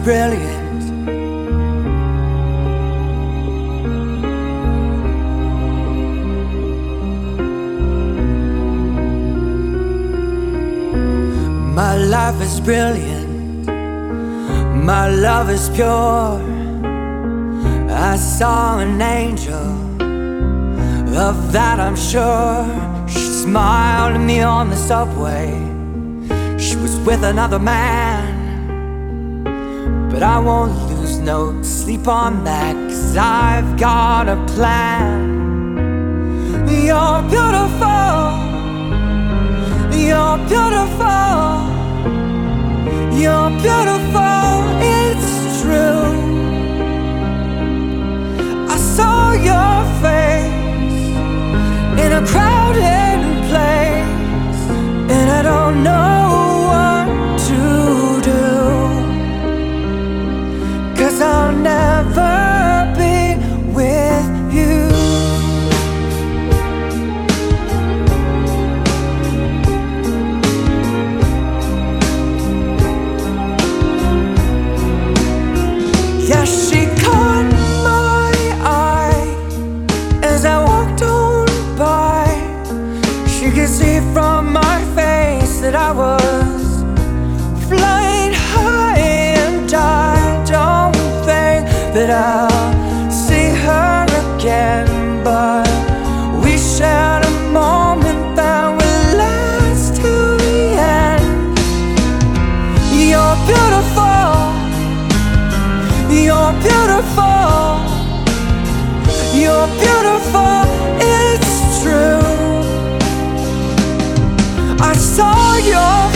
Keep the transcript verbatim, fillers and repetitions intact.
brilliant. My life is brilliant. My love is pure. I saw an angel, of that I'm sure. She smiled at me on the subway. She was with another man, but I won't lose no sleep on that, 'cause I've got a plan. You're beautiful. You're beautiful. You're beautiful, it's true. I saw your face in a crowded place, and I don't know what to do, 'cause I'll never be with you. Yeah, she caught my eye as I walked on by. She could see from my face that I was flying high, and I don't think that I'll see her again, but we shared a moment that will last to the end. You're beautiful. You're beautiful. You're beautiful, it's true. I saw your